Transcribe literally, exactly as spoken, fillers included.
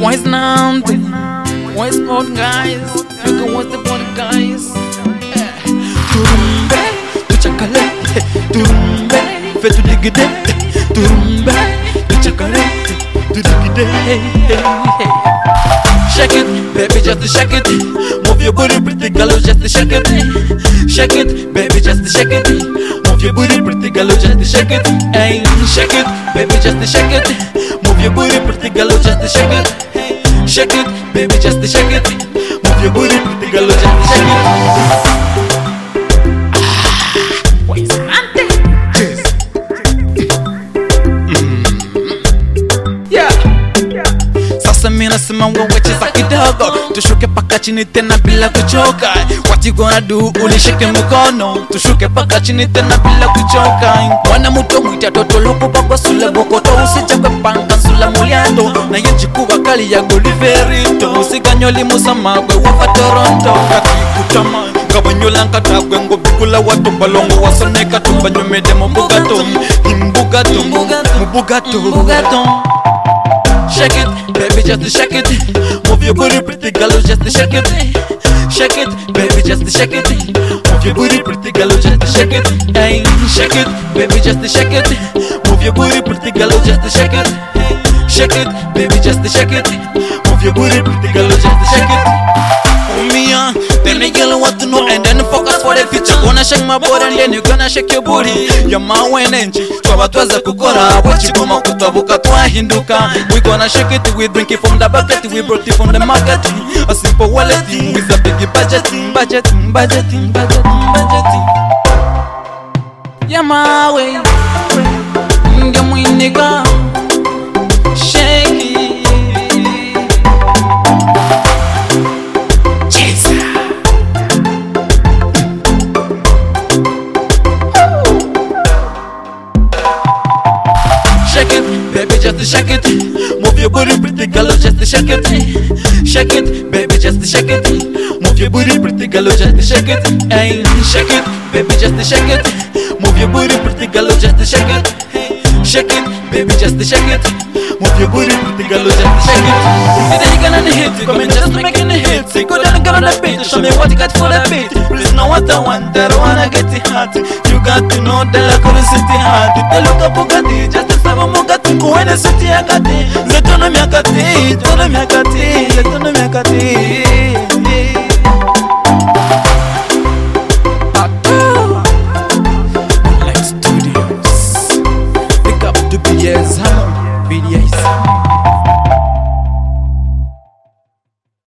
Wise nothing, wise sport guys, you can watch the body guys. Turumbe, tu chocolate, turumbe, fais tu digide, turumbe, tu chocolate, tu digide. Shake it, baby, just to shake it. Move your booty, pretty girl, just to shake it. Shake it, baby, just to shake it. Move your booty, pretty girl, just to shake it. Hey, shake it, baby, just to shake it. Move your booty, pretty girl, just to shake it. Shake it, baby, just to shake it. Move your booty, pretty girl, just to shake it. Why is it? Mina sema wawecheza kidogo, tushuke paka chini tena bila kuchoka. What you gonna do? Ulishike mkono, tushuke paka chini tena bila kuchoka. Wana muto mwita toto lupu bako sule bokoto, usichakwe panga sula muliando. Na yenchi kuwa kali ya goliverito, usiganyoli musamagwe wafa Toronto. Kati kutama, kabanyola nkatagwe ngo bigula watu balongo wasoneka tubanyomede mbugato. Mbugato, mbugato, mbugato. Shake it, baby, just to shake it. Move your booty, pretty girl, just to shake it. Shake it, baby, just to shake it. Move your booty, pretty girl, just to shake it. Hey, shake it, baby, just to shake it. Move your booty, pretty girl, just to shake it. Shake it, baby, just to shake it. Move your booty, pretty girl, just to shake it. Oh me on, then the girl want to know and then focus for the future. Gonna shake my body and then you gonna shake your booty. You're my wine engine. Twabatuaza kukora, wachikoma kutabuka twahinduka. We gonna shake it, we drink it from the bucket, we brought it from the market. A simple wallet with a big budgeting, budgeting, budgeting, budgeting, budgeting. Yeah, my way. Get my nigga. Shake it. Shake it, baby, just to shake it. Move your booty, pretty girl, just to shake it. Shake it, baby, just to shake it. Move your booty, pretty girl, just to shake it. Hey, shake it, baby, just to shake it. Move your booty, pretty girl, just to shake it. Shake it, baby, just to shake it. Move your booty, pretty girl, just to shake it. You think you're gonna hit it, come and just making a hit. Say go down and get on the beat, show me what you got for the beat. Please know what I want, I don't wanna get it hot. You got to know that I couldn't sit it hard. You tell look up Bugatti, just to save a Mugatti. Kuwene suti ya kati, zetono miakati, zetono miakati, zetono miakati.